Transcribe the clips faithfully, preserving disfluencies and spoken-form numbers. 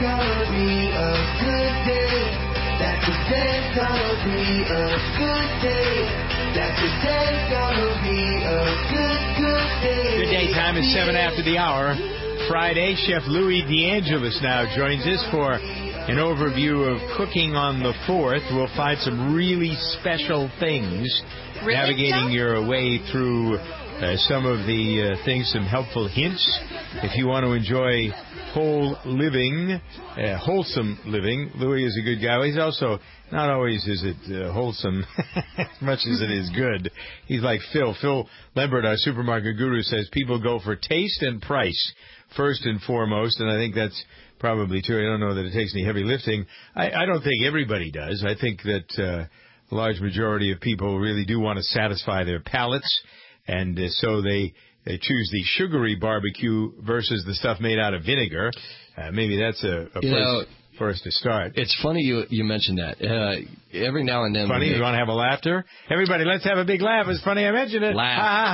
gonna be a good day. That today's gonna be a good day. That today's gonna be a good, good day. Good day. Time is seven after the hour. Friday, Chef Louis DeAngelis now joins us for an overview of cooking on the fourth. We'll find some really special things, really? navigating your way through uh, some of the uh, things, some helpful hints. If you want to enjoy whole living, uh, wholesome living, Louis is a good guy. He's also, not always is it uh, wholesome as much as it is good. He's like Phil. Phil Lambert, our supermarket guru, says people go for taste and price first and foremost, and I think that's probably true. I don't know that it takes any heavy lifting. I, I don't think everybody does. I think that uh, a large majority of people really do want to satisfy their palates, and uh, so they, they choose the sugary barbecue versus the stuff made out of vinegar. Uh, maybe that's a, a place know, for us to start. It's funny you you mentioned that. Uh, every now and then. Funny? You want to have a laughter? Everybody, let's have a big laugh. It's funny I mentioned it.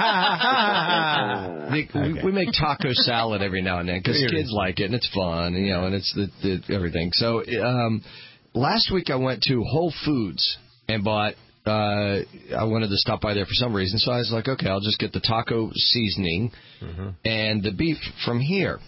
Laugh. the, okay. we, we make taco salad every now and then because kids like it and it's fun, and, you know, and it's the, the everything. So um, last week I went to Whole Foods and bought. Uh, I wanted to stop by there for some reason, so I was like, okay, I'll just get the taco seasoning mm-hmm. and the beef from here.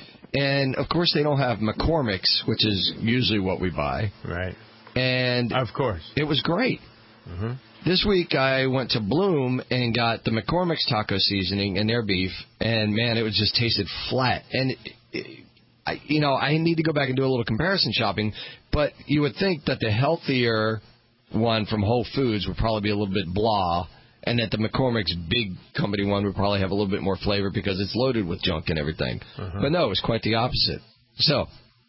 And, of course, they don't have McCormick's, which is usually what we buy. Right. And of course, it was great. Mm-hmm. This week I went to Bloom and got the McCormick's taco seasoning and their beef, and, man, it was just tasted flat. And, it, I, you know, I need to go back and do a little comparison shopping, but you would think that the healthier one from Whole Foods would probably be a little bit blah, and that the McCormick's big company one would probably have a little bit more flavor because it's loaded with junk and everything. Uh-huh. But no, it was quite the opposite. So,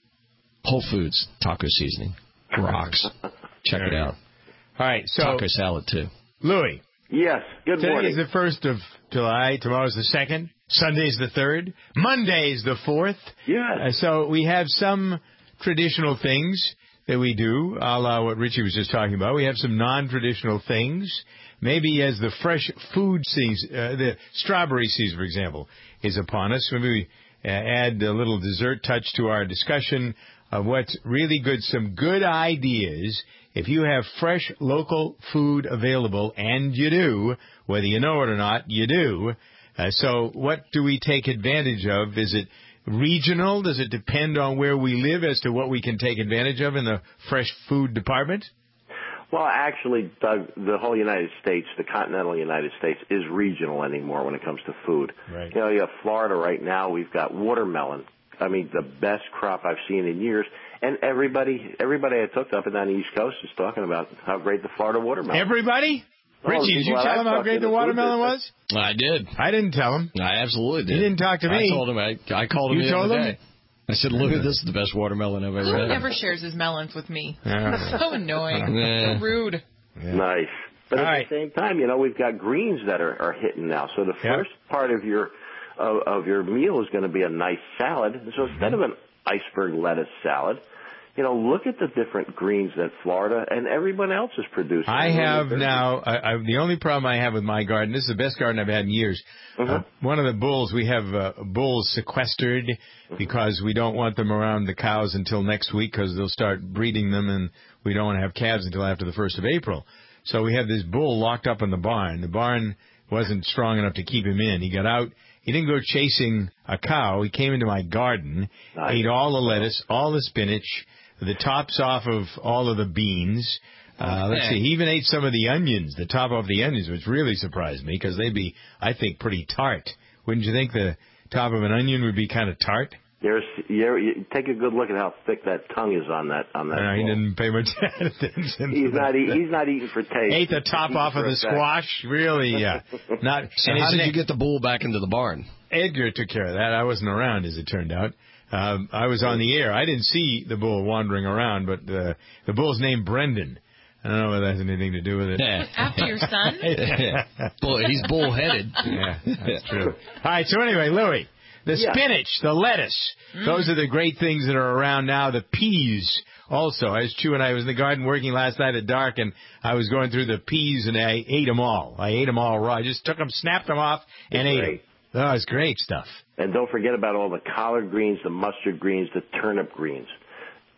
Whole Foods taco seasoning rocks. Check it out. All right, so taco salad too. Louis. Yes. Good today morning. Today is the first of July. Tomorrow's the second. Sunday's the third. Monday's the fourth. Yes. Uh, so we have some traditional things that we do, a la what Richie was just talking about. We have some non-traditional things. Maybe as the fresh food season, uh, the strawberry season, for example, is upon us, maybe we uh, add a little dessert touch to our discussion of what's really good, some good ideas. If you have fresh local food available, and you do, whether you know it or not, you do. Uh, so what do we take advantage of? Is it regional? Does it depend on where we live as to what we can take advantage of in the fresh food department? Well, actually, Doug, the whole United States, the continental United States, is regional anymore when it comes to food. Right. You know, you have Florida right now. We've got watermelon. I mean, the best crop I've seen in years. And everybody, everybody I took up and down the East Coast is talking about how great the Florida watermelon. Everybody? Richie, oh, did you tell him how great the watermelon was? I did. I didn't tell him. I absolutely did. He didn't talk to me. I told him. I, I called him you the told other him? day. I said, look, this is the best watermelon I've ever Louis had. never shares his melons with me. Uh, so annoying. Uh, so rude. Yeah. Nice. But All at right. the same time, you know, we've got greens that are, are hitting now. So the yep. first part of your of, of your meal is going to be a nice salad. So instead of an iceberg lettuce salad, you know, look at the different greens that Florida and everyone else is producing. I have now, I, I, the only problem I have with my garden, this is the best garden I've had in years. Mm-hmm. Uh, one of the bulls, we have uh, bulls sequestered because we don't want them around the cows until next week because they'll start breeding them, and we don't want to have calves until after the first of April. So we have this bull locked up in the barn. The barn wasn't strong enough to keep him in. He got out. He didn't go chasing a cow. He came into my garden, nice. ate all the lettuce, all the spinach, the tops off of all of the beans. Uh, let's see, he even ate some of the onions, the top off the onions, which really surprised me because they'd be, I think, pretty tart. Wouldn't you think the top of an onion would be kind of tart? There's, you, you take a good look at how thick that tongue is on that on that. No, he didn't pay much attention. He's not. Eat, he's not eating for taste. Ate the top off of the squash. Really? Yeah. Not. So how did you get the bull back into the barn? Edgar took care of that. I wasn't around, as it turned out. Um, I was on the air. I didn't see the bull wandering around, but uh, the bull's named Brendan. I don't know whether that has anything to do with it. Yeah. After your son? yeah. Bull, he's bull-headed. Yeah, that's true. All right, so anyway, Louis, the yeah. spinach, the lettuce, mm. those are the great things that are around now. The peas also. I was chewing. I was in the garden working last night at dark, and I was going through the peas, and I ate them all. I ate them all raw. I just took them, snapped them off, and it's ate great. them. Oh, it's great stuff. And don't forget about all the collard greens, the mustard greens, the turnip greens.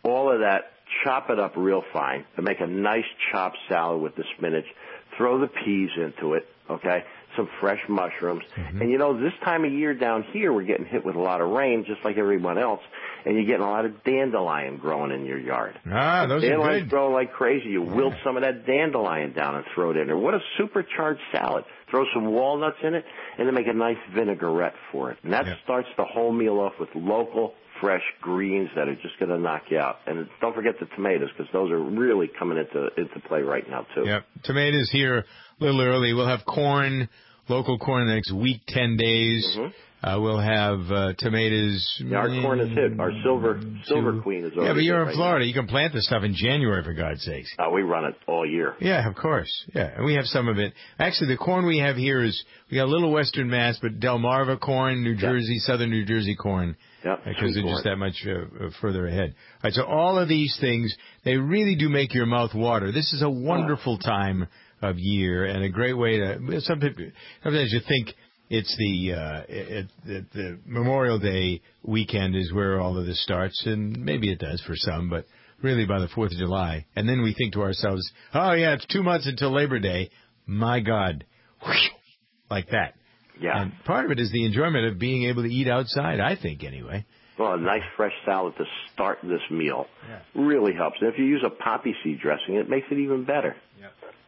all of that, chop it up real fine, and make a nice chopped salad with the spinach. Throw the peas into it, okay? Some fresh mushrooms. Mm-hmm. And, you know, this time of year down here, we're getting hit with a lot of rain, just like everyone else, and you're getting a lot of dandelion growing in your yard. Ah, those Dandelions are good. grow like crazy. You yeah. wilt some of that dandelion down and throw it in there. What a supercharged salad. Throw some walnuts in it, and then make a nice vinaigrette for it. And that yeah. starts the whole meal off with local, fresh greens that are just going to knock you out. And don't forget the tomatoes, because those are really coming into into play right now, too. Yep. Tomatoes here a little early. We'll have corn, local corn the next week, ten days. Mm-hmm. Uh, we'll have uh, tomatoes. Yeah, our corn is hit. Our silver silver two. queen is over. Yeah, but you're in right Florida. Now. You can plant this stuff in January, for God's sakes. Oh, we run it all year. Yeah, of course. Yeah, and we have some of it. Actually, the corn we have here is, we got a little Western Mass, but Delmarva corn, New Jersey, yep. Southern New Jersey corn. Yep, because they're corn. just that much uh, further ahead. All right, so all of these things, they really do make your mouth water. This is a wonderful oh. time of year and a great way to, sometimes, sometimes you think it's the, uh, it, it, the Memorial Day weekend is where all of this starts, and maybe it does for some, but really by the fourth of July. And then we think to ourselves, oh yeah, it's two months until Labor Day. My God. Whew, like that. Yeah. And part of it is the enjoyment of being able to eat outside, I think, anyway. Well, a nice fresh salad to start this meal yeah. really helps. And if you use a poppy seed dressing, it makes it even better. Yep.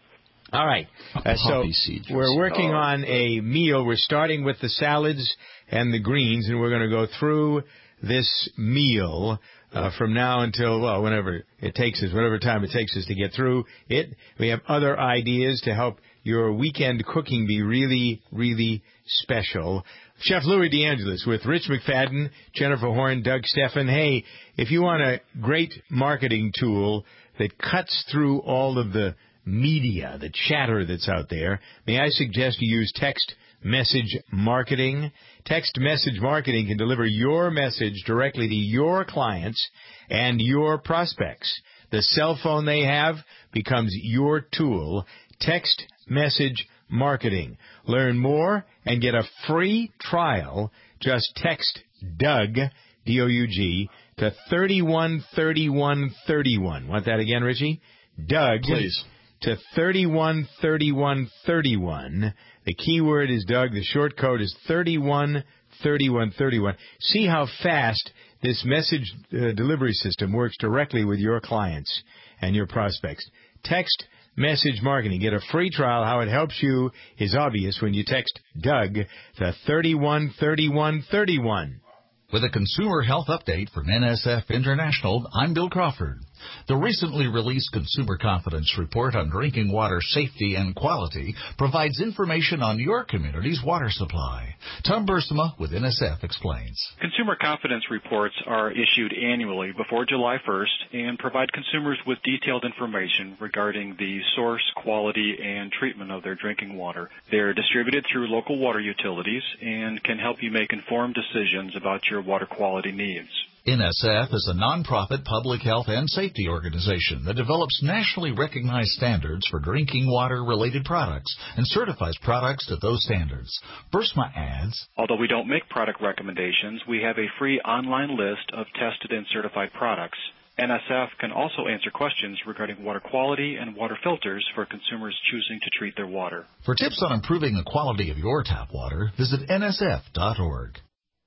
All right. Uh, so we're working oh. on a meal. We're starting with the salads and the greens, and we're going to go through this meal uh, from now until, well, whenever it takes us, whatever time it takes us to get through it. We have other ideas to help your weekend cooking be really, really special. Chef Louis DeAngelis with Rich McFadden, Jennifer Horn, Doug Steffen. Hey, if you want a great marketing tool that cuts through all of the media, the chatter that's out there, may I suggest you use text message marketing? Text message marketing can deliver your message directly to your clients and your prospects. The cell phone they have becomes your tool. Text message marketing. Learn more and get a free trial. Just text Doug, D O U G, to thirty-one thirty-one thirty-one. Want that again, Richie? Doug. Please. To thirty-one thirty-one thirty-one. The keyword is Doug. The short code is thirty-one thirty-one thirty-one. See how fast this message uh, delivery system works directly with your clients and your prospects. Text message marketing. Get a free trial. How it helps you is obvious when you text Doug to thirty-one thirty-one thirty-one. With a consumer health update from N S F International, I'm Bill Crawford. The recently released Consumer Confidence Report on drinking water safety and quality provides information on your community's water supply. Tom Bursema with N S F explains. Consumer confidence reports are issued annually before July first and provide consumers with detailed information regarding the source, quality, and treatment of their drinking water. They're distributed through local water utilities and can help you make informed decisions about your water quality needs. N S F is a nonprofit public health and safety organization that develops nationally recognized standards for drinking water-related products and certifies products to those standards. Bursma adds, although we don't make product recommendations, we have a free online list of tested and certified products. N S F can also answer questions regarding water quality and water filters for consumers choosing to treat their water. For tips on improving the quality of your tap water, visit N S F dot org.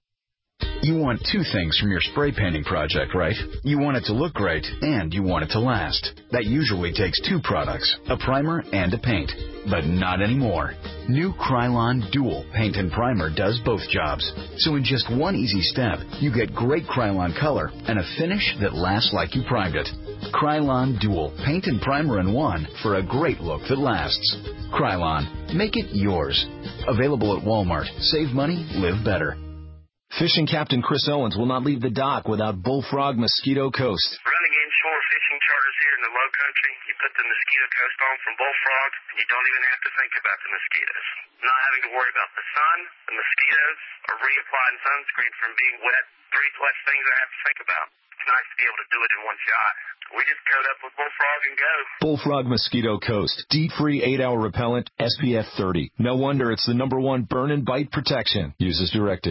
You want two things from your spray painting project, right? You want it to look great, and you want it to last. That usually takes two products, a primer and a paint. But not anymore. New Krylon Dual Paint and Primer does both jobs. So in just one easy step, you get great Krylon color and a finish that lasts like you primed it. Krylon Dual Paint and Primer in one for a great look that lasts. Krylon. Make it yours. Available at Walmart. Save money, live better. Fishing Captain Chris Owens will not leave the dock without Bullfrog Mosquito Coast. Running inshore fishing charters here in the low country, you put the Mosquito Coast on from Bullfrog, and you don't even have to think about the mosquitoes. Not having to worry about the sun, the mosquitoes, or reapplying sunscreen from being wet. Three less things I have to think about. It's nice to be able to do it in one shot. We just coat up with Bullfrog and go. Bullfrog Mosquito Coast. Deep-free eight hour repellent, S P F thirty. No wonder it's the number one burn and bite protection. Use as directed.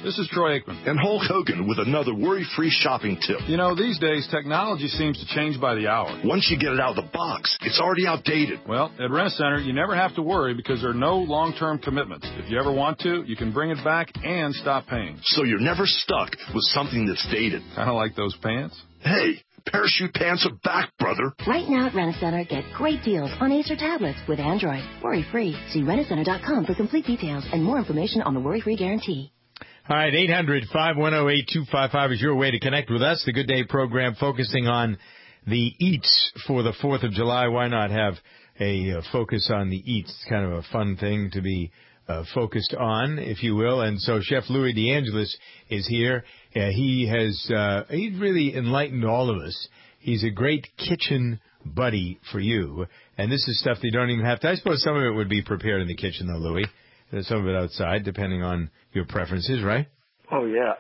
This is Troy Aikman. And Hulk Hogan with another worry-free shopping tip. You know, these days, technology seems to change by the hour. Once you get it out of the box, it's already outdated. Well, at Rent-A-Center, you never have to worry because there are no long-term commitments. If you ever want to, you can bring it back and stop paying. So you're never stuck with something that's dated. Kind of like those pants. Hey, parachute pants are back, brother. Right now at Rent-A-Center, get great deals on Acer tablets with Android. Worry-free. See rent a center dot com for complete details and more information on the worry-free guarantee. All right, eight hundred, five one zero, eight two five five is your way to connect with us. The Good Day program focusing on the eats for the fourth of July. Why not have a uh, focus on the eats? It's kind of a fun thing to be uh, focused on, if you will. And so Chef Louis DeAngelis is here. Uh, he has uh, he's really enlightened all of us. He's a great kitchen buddy for you. And this is stuff that you don't even have to. I suppose some of it would be prepared in the kitchen, though, Louis. There's some of it outside, depending on your preferences, right? Oh, yeah.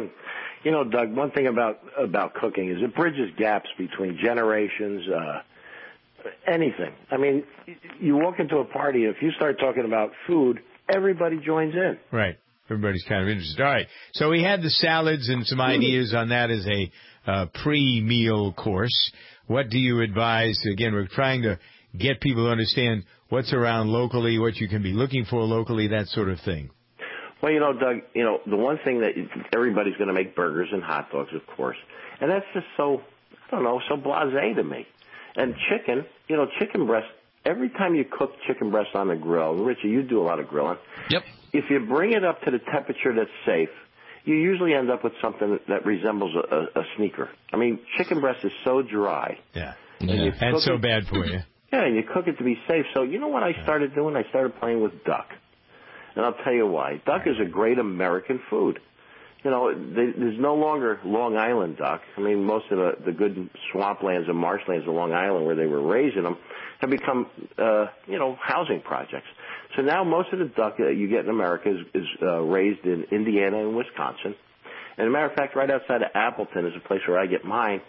You know, Doug, one thing about about cooking is it bridges gaps between generations, uh, anything. I mean, you walk into a party, and if you start talking about food, everybody joins in. Right. Everybody's kind of interested. All right. So we had the salads and some ideas on that as a uh, pre-meal course. What do you advise? Again, we're trying to get people to understand what's around locally, what you can be looking for locally, that sort of thing. Well, you know, Doug, you know, the one thing that everybody's going to make burgers and hot dogs, of course. And that's just so, I don't know, so blasé to me. And chicken, you know, chicken breast, every time you cook chicken breast on the grill, and Richie, you do a lot of grilling. Yep. If you bring it up to the temperature that's safe, you usually end up with something that resembles a, a, a sneaker. I mean, chicken breast is so dry. Yeah. And, yeah. and so it, bad for you. Yeah, and you cook it to be safe. So you know what I started doing? I started playing with duck. And I'll tell you why. Duck is a great American food. You know, there's no longer Long Island duck. I mean, most of the, the good swamplands and marshlands of Long Island where they were raising them have become, uh, you know, housing projects. So now most of the duck that you get in America is, is uh, raised in Indiana and Wisconsin. And as a matter of fact, right outside of Appleton is a place where I get mine.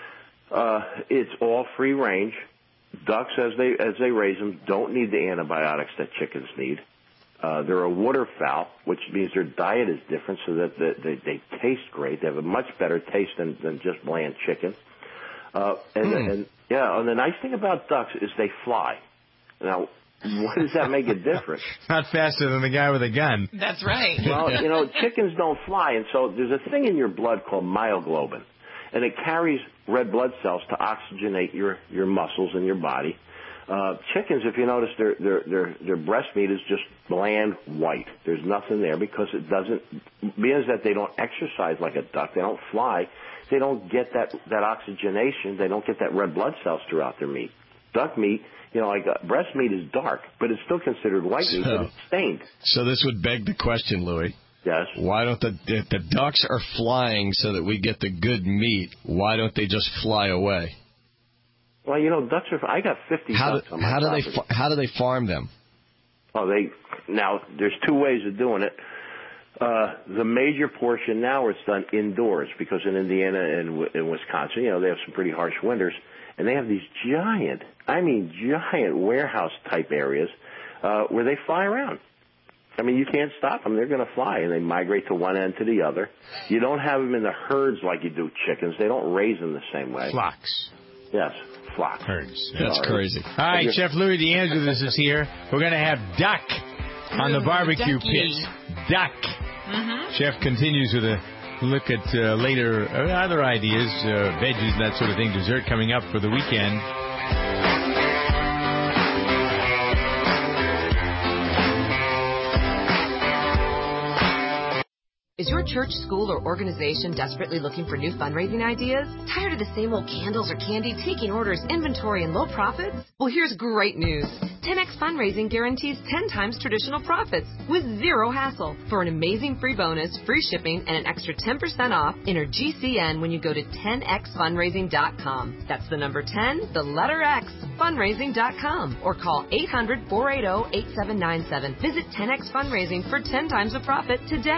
Uh, it's all free range. Ducks, as they as they raise them, don't need the antibiotics that chickens need. Uh, they're a waterfowl, which means their diet is different, so that they, they, they taste great. They have a much better taste than, than just bland chicken. Uh, and, mm. and yeah, and the nice thing about ducks is they fly. Now, why does that make it different? Not faster than the guy with a gun. That's right. Well, you know, chickens don't fly, and so there's a thing in your blood called myoglobin, and it carries red blood cells to oxygenate your, your muscles in your body. Uh, chickens, if you notice, their, their, their, their breast meat is just bland white. There's nothing there because it doesn't, because that they don't exercise like a duck, they don't fly, they don't get that, that oxygenation, they don't get that red blood cells throughout their meat. Duck meat, you know, like uh, breast meat is dark, but it's still considered white meat, so, but it's stained. So this would beg the question, Louis. Yes. Why don't the, if the ducks are flying so that we get the good meat, why don't they just fly away? Well, you know, ducks are. I got fifty how ducks do, on my how property. do they how do they farm them? Oh, they now there's two ways of doing it. Uh, the major portion now is done indoors because in Indiana and in Wisconsin, you know, they have some pretty harsh winters, and they have these giant, I mean, giant warehouse type areas uh, where they fly around. I mean, you can't stop them. They're going to fly, and they migrate to one end to the other. You don't have them in the herds like you do chickens. They don't raise them the same way. Flocks. Yes. Flock. Herds. That's Sorry. crazy. All right, okay. Chef Louis DeAngelis is here. We're going to have duck on the barbecue pit. Duck. Mm-hmm. Chef continues with a look at uh, later uh, other ideas, uh, veggies, that sort of thing, dessert coming up for the weekend. Is your church, school, or organization desperately looking for new fundraising ideas? Tired of the same old candles or candy, taking orders, inventory, and low profits? Well, here's great news. ten X Fundraising guarantees ten times traditional profits with zero hassle. For an amazing free bonus, free shipping, and an extra ten percent off, enter G C N when you go to ten x fundraising dot com. That's the number ten, the letter X, fundraising dot com. Or call eight hundred, four eight zero, eight seven nine seven. Visit ten X Fundraising for ten times the profit today.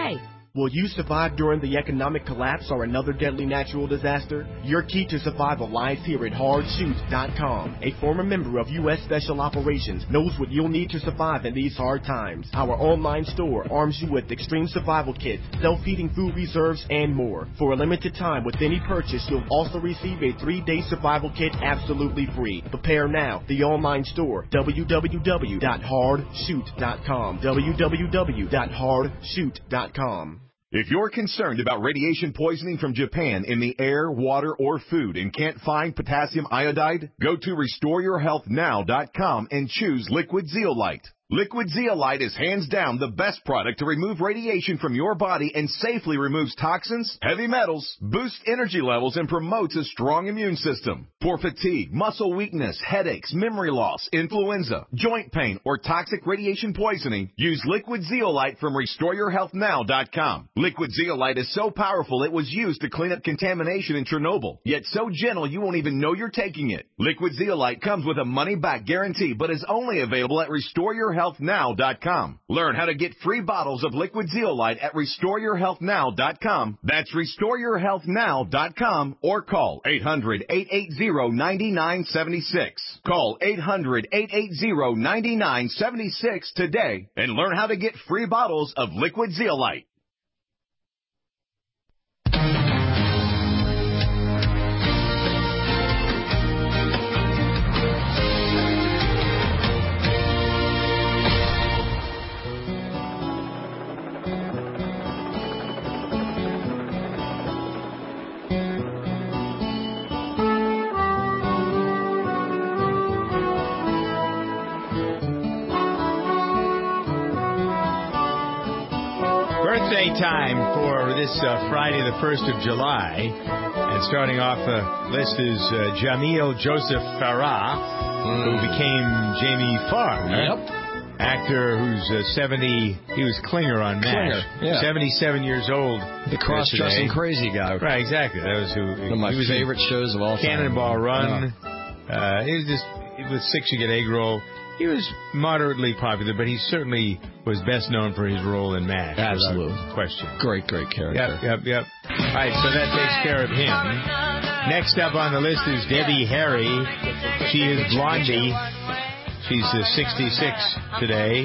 Will you survive during the economic collapse or another deadly natural disaster? Your key to survival lies here at hard shoot dot com. A former member of U S Special Operations knows what you'll need to survive in these hard times. Our online store arms you with extreme survival kits, self-feeding food reserves, and more. For a limited time with any purchase, you'll also receive a three-day survival kit absolutely free. Prepare now. The online store, w w w dot hard shoot dot com. w w w dot hard shoot dot com. If you're concerned about radiation poisoning from Japan in the air, water, or food and can't find potassium iodide, go to restore your health now dot com and choose Liquid Zeolite. Liquid Zeolite is hands down the best product to remove radiation from your body and safely removes toxins, heavy metals, boosts energy levels, and promotes a strong immune system. For fatigue, muscle weakness, headaches, memory loss, influenza, joint pain, or toxic radiation poisoning, use Liquid Zeolite from restore your health now dot com. Liquid Zeolite is so powerful it was used to clean up contamination in Chernobyl, yet so gentle you won't even know you're taking it. Liquid Zeolite comes with a money-back guarantee, but is only available at restore your health now dot com. Learn how to get free bottles of Liquid Zeolite at restore your health now dot com. That's restore your health now dot com or call eight hundred, eight eight zero, nine nine seven six. Call eight hundred, eight eight zero, nine nine seven six today and learn how to get free bottles of Liquid Zeolite. Birthday time for this uh, Friday, the first of July. And starting off the list is uh, Jamil Joseph Farah, mm. who became Jamie Farr. Yep. Actor who's uh, seventy, he was Klinger on MASH. Klinger, yeah. seventy-seven years old. The cross-dressing crazy guy. Right, exactly. That was who. One of my he was favorite shows of all time. Cannonball Run. Oh. Uh, he was just, with Six You Get Egg Roll. He was moderately popular, but he certainly was best known for his role in MASH. Absolutely. Question. Great, great character. Yep, yep, yep. All right, so that takes care of him. Next up on the list is Debbie Harry. She is Blondie. She's uh, sixty-six today.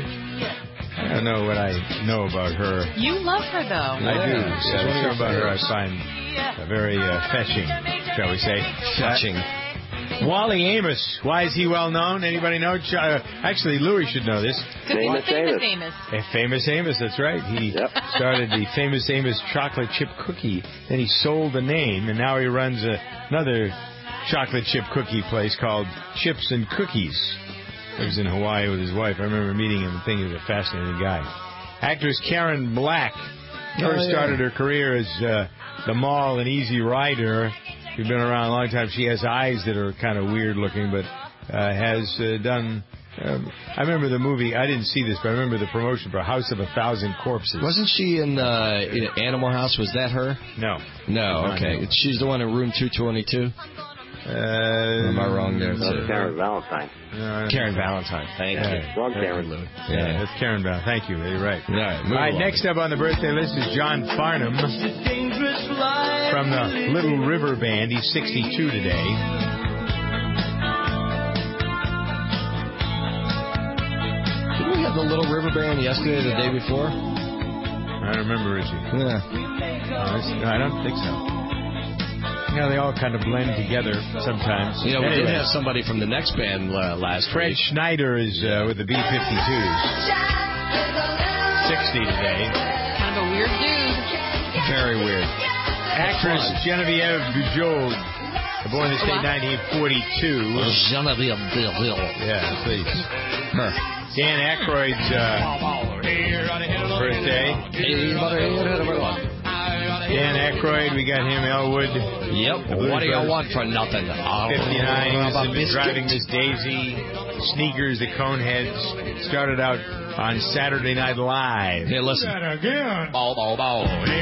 I don't know what I know about her. You love her, though. I do. Yeah, what about her I find uh, very uh, fetching, shall we say. Fetching. Wally Amos. Why is he well known? Anybody know? Uh, actually, Louis should know this. Famous Amos. Amos. A famous Amos, that's right. He yep. started the Famous Amos chocolate chip cookie. Then he sold the name, and now he runs a, another chocolate chip cookie place called Chips and Cookies. He was in Hawaii with his wife. I remember meeting him and thinking he was a fascinating guy. Actress Karen Black first oh, yeah. started her career as uh, the Mall and Easy Rider. She's been around a long time. She has eyes that are kind of weird looking, but uh, has uh, done... Um, I remember the movie. I didn't see this, but I remember the promotion for House of a Thousand Corpses. Wasn't she in, uh, in Animal House? Was that her? No. No, okay. Know. She's the one in Room two twenty-two? Uh, Am I wrong there? That's Karen Valentine. No, Karen Valentine. Thank yeah. you. Wrong Karen. Yeah, yeah, that's Karen Valentine. Thank you. You're right. All right, All right next up on the birthday list is John Farnham from the Little River Band. He's sixty-two today. Didn't we have the Little River Band yesterday or the day before? I don't remember, Richie. Yeah. No, I don't think so. You know, they all kind of blend together sometimes. You know, we did have somebody from the next band uh, last Fred week. Schneider is uh, with the B fifty-twos. sixty today. Kind of a weird dude. Very weird. Actress Genevieve Bujold, born in the state nineteen forty-two. Genevieve Bujold. Yeah, please. Her. Dan Aykroyd's uh, birthday. Dan Aykroyd, we got him, Elwood. Yep. What do you want for nothing? fifty-nine, he's been driving Miss Daisy, Sneakers, the Coneheads. Started out on Saturday Night Live. Hey, listen. Again. Bow, bow, bow.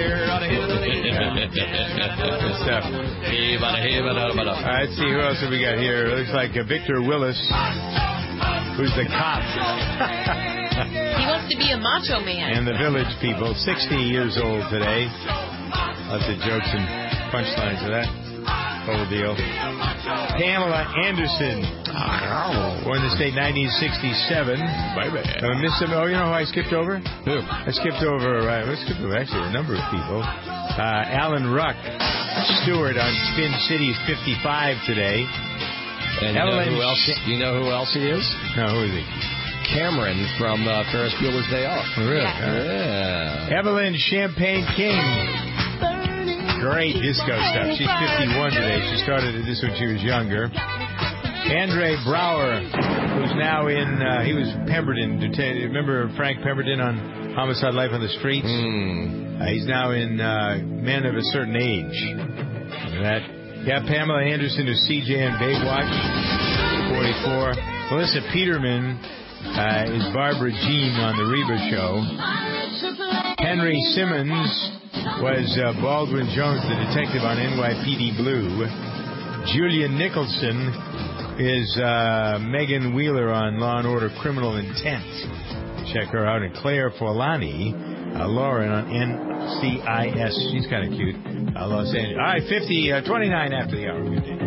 Good stuff. All right, let's see, who else have we got here? It looks like uh, Victor Willis, who's the cop. He wants to be a macho man. And the Village People, sixty years old today. Lots of jokes and punchlines of that whole deal. Pamela Anderson, born in the state nineteen sixty-seven. Bye-bye. Uh, Miss, oh, you know who I skipped over? Who? I skipped over, uh, I skipped over actually a number of people. Uh, Alan Ruck, Stewart on Spin City's fifty-five today. And you know, who else, you know who else he is? No, who is he? Cameron from uh, Ferris Bueller's Day Off. Really? Yeah. yeah. Evelyn Champagne King. Great disco stuff. She's fifty-one today. She started this when she was younger. Andre Brower, who's now in, uh, he was Pemberton. Remember Frank Pemberton on Homicide Life on the Streets? Mm. Uh, he's now in uh, Men of a Certain Age. That. Yeah, Pamela Anderson of C J and Baywatch, forty-four. Melissa Peterman uh, is Barbara Jean on The Reba Show. Henry Simmons was uh, Baldwin Jones, the detective on N Y P D Blue. Julia Nicholson is uh, Megan Wheeler on Law and Order Criminal Intent. Check her out. And Claire Forlani, uh, Lauren on N C I S. She's kind of cute. Uh, Los Angeles. All right, fifty, uh, twenty-nine after the hour.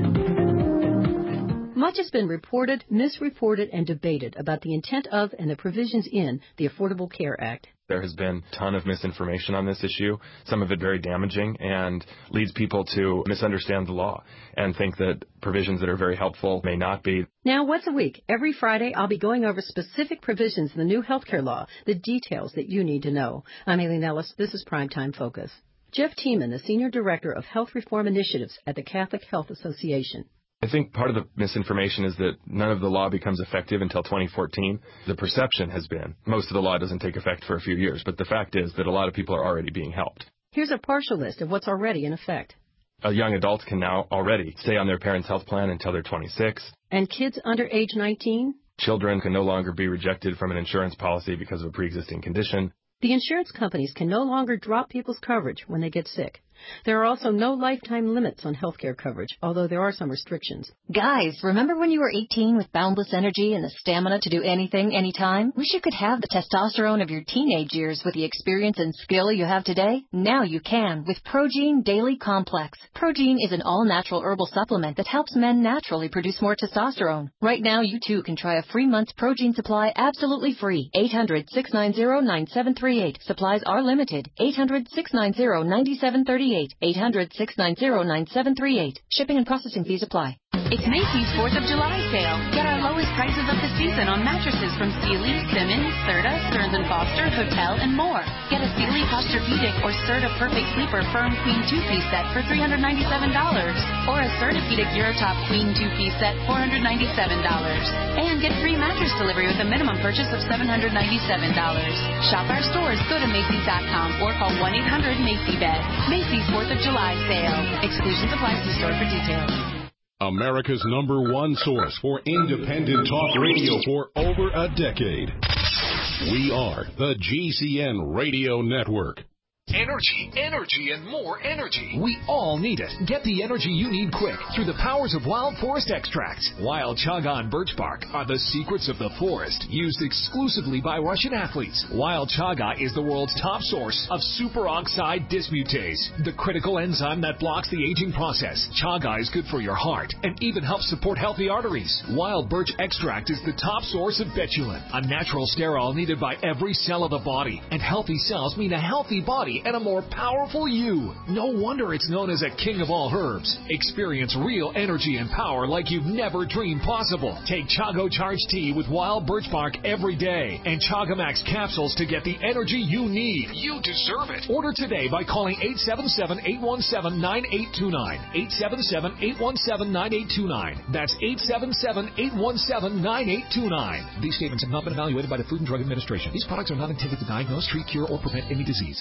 Much has been reported, misreported, and debated about the intent of and the provisions in the Affordable Care Act. There has been a ton of misinformation on this issue, some of it very damaging, and leads people to misunderstand the law and think that provisions that are very helpful may not be. Now, once a week, every Friday, I'll be going over specific provisions in the new health care law, the details that you need to know. I'm Aileen Ellis. This is Primetime Focus. Jeff Tiemann, the Senior Director of Health Reform Initiatives at the Catholic Health Association. I think part of the misinformation is that none of the law becomes effective until twenty fourteen. The perception has been most of the law doesn't take effect for a few years, but the fact is that a lot of people are already being helped. Here's a partial list of what's already in effect. A young adult can now already stay on their parents' health plan until they're twenty-six. And kids under age nineteen? Children can no longer be rejected from an insurance policy because of a pre-existing condition. The insurance companies can no longer drop people's coverage when they get sick. There are also no lifetime limits on health care coverage, although there are some restrictions. Guys, remember when you were eighteen with boundless energy and the stamina to do anything, anytime? Wish you could have the testosterone of your teenage years with the experience and skill you have today? Now you can with Progene Daily Complex. Progene is an all-natural herbal supplement that helps men naturally produce more testosterone. Right now, you too can try a free month's Progene supply absolutely free. eight hundred, six nine zero, nine seven three eight. Supplies are limited. eight hundred, six nine zero, nine seven three eight. eight hundred, six nine zero, nine seven three eight. Shipping and processing fees apply. It's Macy's fourth of July sale. Get our lowest prices of the season on mattresses from Sealy, Simmons, Serta, Stearns and Foster, Hotel, and more. Get a Sealy Posturepedic or Serta Perfect Sleeper Firm Queen two-piece set for three hundred ninety-seven dollars. Or a Sertapedic Eurotop Queen two-piece set, four hundred ninety-seven dollars. And get free mattress delivery with a minimum purchase of seven hundred ninety-seven dollars. Shop our stores, go to Macy's dot com or call one eight hundred Macy Bed. Macy's fourth of July sale. Exclusions apply. See store for details. America's number one source for independent talk radio for over a decade. We are the G C N Radio Network. Energy, energy, and more energy. We all need it. Get the energy you need quick through the powers of Wild Forest Extracts. Wild Chaga and birch bark are the secrets of the forest, used exclusively by Russian athletes. Wild Chaga is the world's top source of superoxide dismutase, the critical enzyme that blocks the aging process. Chaga is good for your heart and even helps support healthy arteries. Wild birch extract is the top source of betulin, a natural sterol needed by every cell of the body. And healthy cells mean a healthy body and a more powerful you. No wonder it's known as a king of all herbs. Experience real energy and power like you've never dreamed possible. Take Chago Charge Tea with wild birch bark every day and Chagamax capsules to get the energy you need. You deserve it. Order today by calling eight seven seven, eight one seven, nine eight two nine. eight seven seven, eight one seven, nine eight two nine. That's eight seven seven, eight one seven, nine eight two nine. These statements have not been evaluated by the Food and Drug Administration. These products are not intended to diagnose, treat, cure, or prevent any disease.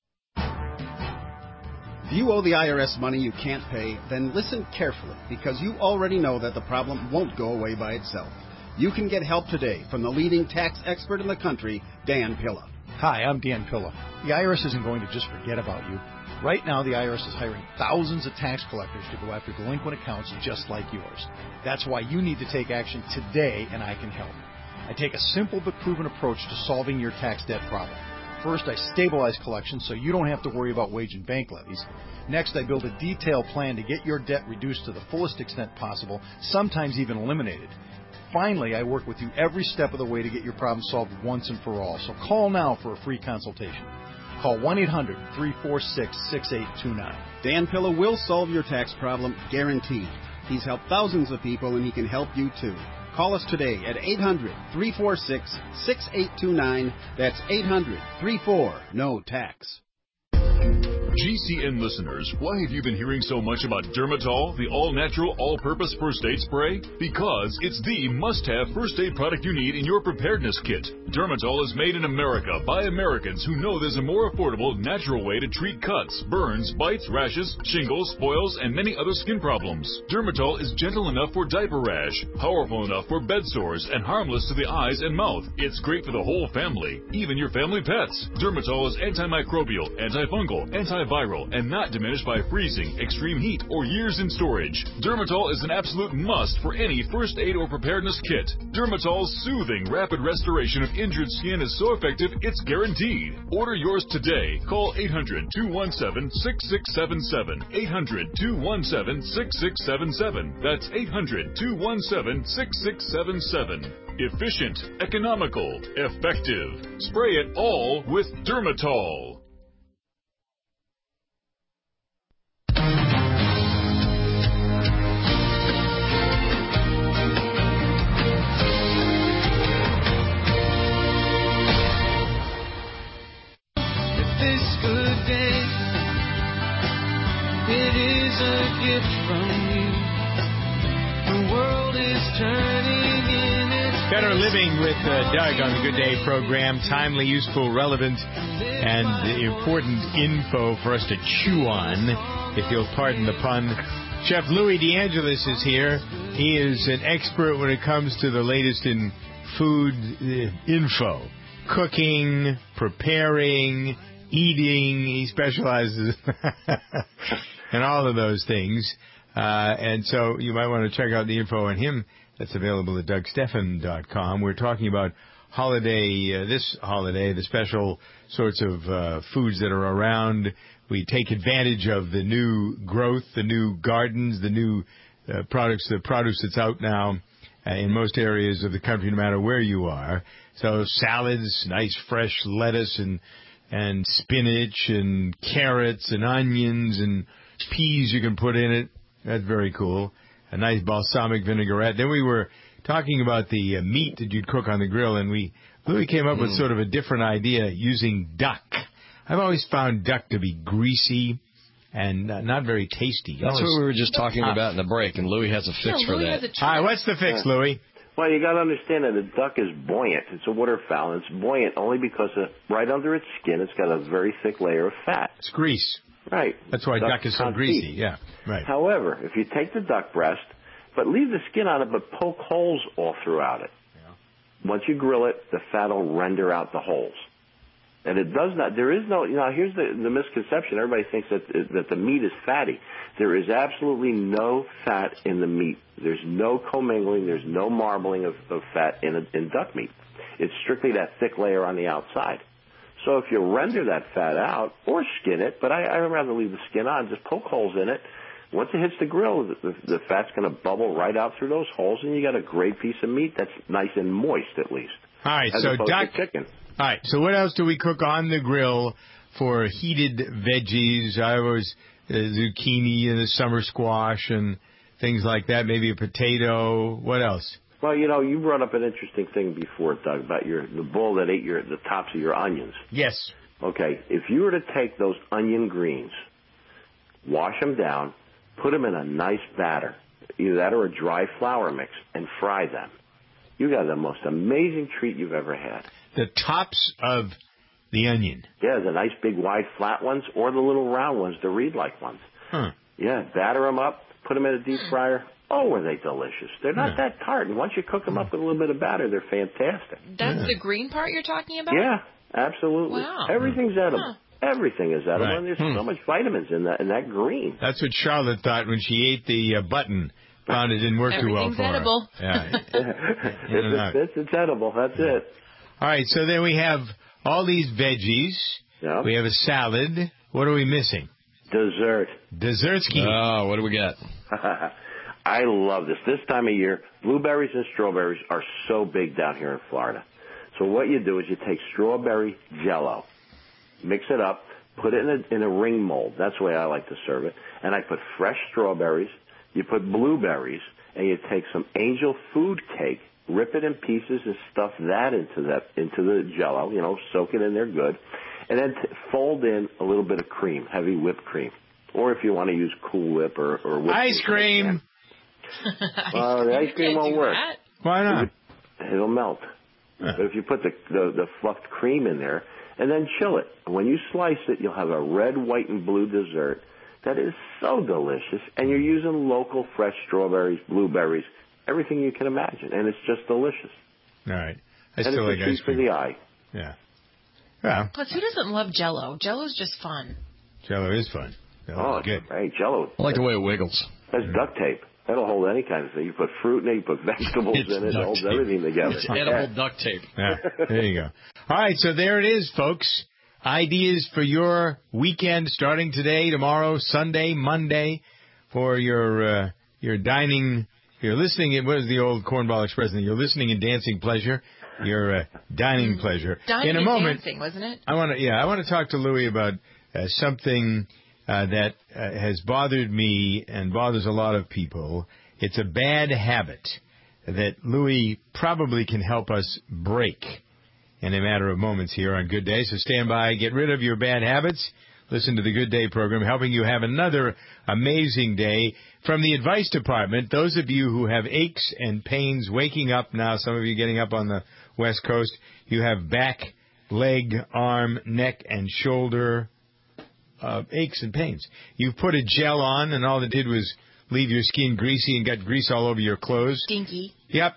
If you owe the I R S money you can't pay, then listen carefully, because you already know that the problem won't go away by itself. You can get help today from the leading tax expert in the country, Dan Pilla. Hi, I'm Dan Pilla. The I R S isn't going to just forget about you. Right now, the I R S is hiring thousands of tax collectors to go after delinquent accounts just like yours. That's why you need to take action today, and I can help. I take a simple but proven approach to solving your tax debt problem. First, I stabilize collections so you don't have to worry about wage and bank levies. Next, I build a detailed plan to get your debt reduced to the fullest extent possible, sometimes even eliminated. Finally, I work with you every step of the way to get your problem solved once and for all. So call now for a free consultation. Call one eight hundred, three four six, six eight two nine. Dan Pilla will solve your tax problem, guaranteed. He's helped thousands of people, and he can help you too. Call us today at eight hundred, three four six, six eight two nine. That's eight hundred, three four, N O tax. G C N listeners, why have you been hearing so much about Dermatol, the all-natural, all-purpose first aid spray? Because it's the must-have first aid product you need in your preparedness kit. Dermatol is made in America by Americans who know there's a more affordable, natural way to treat cuts, burns, bites, rashes, shingles, boils, and many other skin problems. Dermatol is gentle enough for diaper rash, powerful enough for bed sores, and harmless to the eyes and mouth. It's great for the whole family, even your family pets. Dermatol is antimicrobial, antifungal, antiviral, and not diminished by freezing, extreme heat, or years in storage. Dermatol is an absolute must for any first aid or preparedness kit. Dermatol's soothing, rapid restoration of injured skin is so effective, it's guaranteed. Order yours today. Call eight hundred, two one seven, six six seven seven. eight hundred, two one seven, six six seven seven. That's eight hundred, two one seven, six six seven seven. Efficient, economical, effective. Spray it all with Dermatol. This good day, it is a gift from you. The world is turning in its Better Living with uh, Doug on the Good Day program. Timely, useful, relevant, and important info for us to chew on, if you'll pardon the pun. Chef Louis DeAngelis is here. He is an expert when it comes to the latest in food uh, info. Cooking, preparing, eating. He specializes in all of those things. Uh, and so you might want to check out the info on him. That's available at Doug Stephan dot com. We're talking about holiday, uh, this holiday, the special sorts of uh, foods that are around. We take advantage of the new growth, the new gardens, the new uh, products, the produce that's out now uh, in most areas of the country, no matter where you are. So salads, nice fresh lettuce and and spinach and carrots and onions and peas you can put in it. That's very cool. A nice balsamic vinaigrette. Then we were talking about the uh, meat that you'd cook on the grill, and we Louis came up mm. with sort of a different idea using duck. I've always found duck to be greasy and uh, not very tasty. That's always, what we were just talking uh, about in the break, and Louis has a fix yeah, for Louis that. All right, what's the fix, yeah. Louis? Well, you got to understand that a duck is buoyant. It's a waterfowl. It's buoyant only because of, right under its skin, it's got a very thick layer of fat. It's grease. Right. That's why duck, duck is so greasy. Eat. Yeah, right. However, if you take the duck breast, but leave the skin on it, but poke holes all throughout it. Yeah. Once you grill it, the fat will render out the holes. And it does not, there is no, you know, here's the, the misconception. Everybody thinks that, that the meat is fatty. There is absolutely no fat in the meat. There's no commingling. There's no marbling of, of fat in, a, in duck meat. It's strictly that thick layer on the outside. So if you render that fat out or skin it, but I, I'd rather leave the skin on, just poke holes in it. Once it hits the grill, the, the, the fat's going to bubble right out through those holes, and you got a great piece of meat that's nice and moist at least. All right, as so duck. Chicken. All right, so what else do we cook on the grill for heated veggies? I always uh, zucchini and the summer squash and things like that. Maybe a potato. What else? Well, you know, you brought up an interesting thing before, Doug, about your the bull that ate your the tops of your onions. Yes. Okay, if you were to take those onion greens, wash them down, put them in a nice batter, either that or a dry flour mix, and fry them, you got the most amazing treat you've ever had. The tops of the onion. Yeah, the nice big wide flat ones or the little round ones, the reed-like ones. Huh. Yeah, batter them up, put them in a deep fryer. Oh, were they delicious. They're not yeah. that tart. And once you cook them up with a little bit of batter, they're fantastic. That's yeah. the green part you're talking about? Yeah, absolutely. Wow. Everything's edible. Huh. Everything is edible, right. and there's hmm. so much vitamins in that in that green. That's what Charlotte thought when she ate the uh, button found it didn't work too well for edible. her. Yeah. it's, it's, it's edible. That's it. All right, so then we have all these veggies. Yeah. We have a salad. What are we missing? Dessert. Dessertski. Oh, what do we got? I love this. This time of year, blueberries and strawberries are so big down here in Florida. So what you do is you take strawberry Jell-O, mix it up, put it in a, in a ring mold. That's the way I like to serve it. And I put fresh strawberries. You put blueberries, and you take some Angel food cake, rip it in pieces, and stuff that into that into the Jell-O. You know, soak it in there good, and then t- fold in a little bit of cream, heavy whipped cream, or if you want to use Cool Whip or, or whipped ice cream. Uh, the ice cream won't work. That. Why not? It'll melt. Huh. But if you put the, the the fluffed cream in there and then chill it, when you slice it, you'll have a red, white, and blue dessert that is so delicious. And you're using local fresh strawberries, blueberries, everything you can imagine, and it's just delicious. All right. I and still it's like a ice treat for cream. the eye. Yeah. Yeah. Plus, who doesn't love Jell-O? Jell-O's just fun. Jell-O is fun. Jell-O Oh, is good. Hey, Jell-O. I like the way it wiggles. That's duct tape. That'll hold any kind of thing. You put fruit in it, you put vegetables It's in it, it duct holds tape. everything together. It's edible duct tape. Yeah, there you go. All right, so there it is, folks. Ideas for your weekend starting today, tomorrow, Sunday, Monday, for your uh, your dining. You're listening. It was the old Cornball Express. You're listening in dancing pleasure. Your uh, dining pleasure. Dining in a and moment, dancing, wasn't it? I want to. Yeah, I want to talk to Louie about uh, something uh, that uh, has bothered me and bothers a lot of people. It's a bad habit that Louie probably can help us break in a matter of moments here on Good Day. So stand by. Get rid of your bad habits. Listen to the Good Day program, helping you have another amazing day. From the advice department, those of you who have aches and pains waking up now, some of you getting up on the West Coast, you have back, leg, arm, neck, and shoulder uh, aches and pains. You've put a gel on, and all it did was leave your skin greasy and got grease all over your clothes. Stinky. Yep.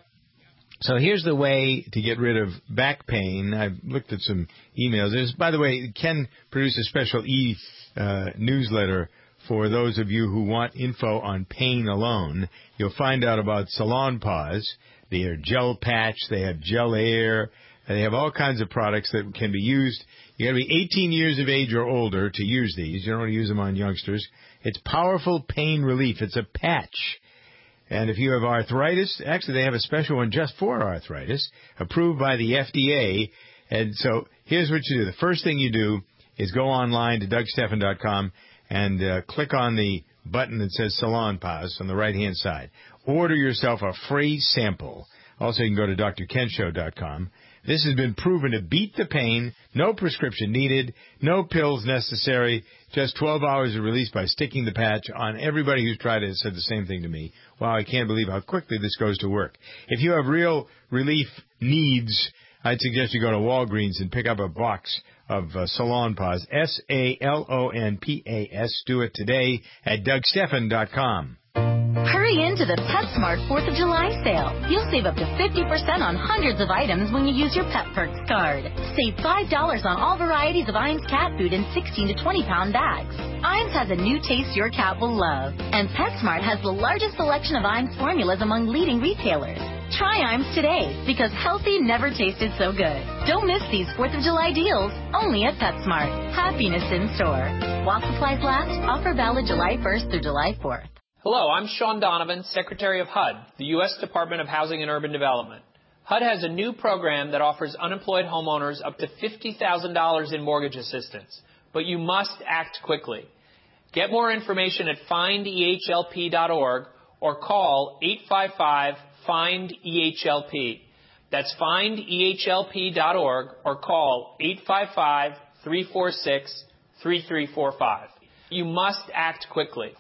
So here's the way to get rid of back pain. I've looked at some emails. There's, by the way, Ken produced a special e uh, newsletter for those of you who want info on pain alone. You'll find out about Salon Paws. They are gel patch. They have gel air. They have all kinds of products that can be used. You got to be eighteen years of age or older to use these. You don't want to use them on youngsters. It's powerful pain relief. It's a patch. And if you have arthritis, actually they have a special one just for arthritis, approved by the F D A. And so here's what you do. The first thing you do is go online to Doug Stephan dot com and uh, click on the button that says Salon Paws on the right-hand side. Order yourself a free sample. Also, you can go to D R Ken Show dot com. This has been proven to beat the pain, no prescription needed, no pills necessary, just twelve hours of release by sticking the patch on. Everybody who's tried it has said the same thing to me. Wow, I can't believe how quickly this goes to work. If you have real relief needs, I'd suggest you go to Walgreens and pick up a box of uh, Salon Paws, S A L O N P A S. Do it today at Doug Stephan dot com. Hurry into the PetSmart fourth of July sale. You'll save up to fifty percent on hundreds of items when you use your Pet Perks card. Save five dollars on all varieties of Iams cat food in sixteen to twenty pound bags. Iams has a new taste your cat will love. And PetSmart has the largest selection of Iams formulas among leading retailers. Try Iams today, because healthy never tasted so good. Don't miss these fourth of July deals, only at PetSmart. Happiness in store. While supplies last, offer valid July first through July fourth. Hello, I'm Sean Donovan, Secretary of H U D, the U S Department of Housing and Urban Development. H U D has a new program that offers unemployed homeowners up to fifty thousand dollars in mortgage assistance, but you must act quickly. Get more information at find E H L P dot org or call eight five five, find E H L P. That's find E H L P dot org or call eight five five, three four six, three three four five. You must act quickly.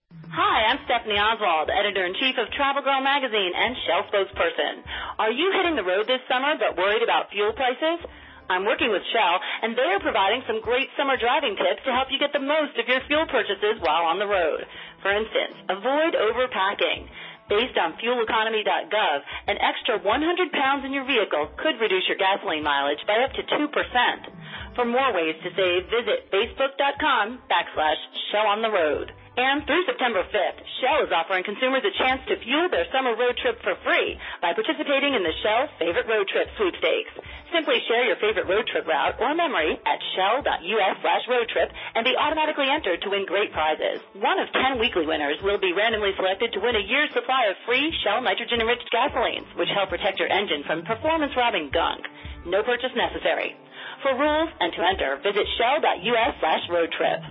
Hi, I'm Stephanie Oswald, Editor-in-Chief of Travel Girl Magazine and Shell spokesperson. Are you hitting the road this summer but worried about fuel prices? I'm working with Shell, and they are providing some great summer driving tips to help you get the most of your fuel purchases while on the road. For instance, avoid overpacking. Based on fuel economy dot gov, an extra one hundred pounds in your vehicle could reduce your gasoline mileage by up to two percent. For more ways to save, visit facebook dot com backslash slash Shell on the road. And through September fifth, Shell is offering consumers a chance to fuel their summer road trip for free by participating in the Shell Favorite Road Trip sweepstakes. Simply share your favorite road trip route or memory at shell.us slash road trip and be automatically entered to win great prizes. One of ten weekly winners will be randomly selected to win a year's supply of free Shell nitrogen-enriched gasolines, which help protect your engine from performance-robbing gunk. No purchase necessary. For rules and to enter, visit shell.us slash road trip.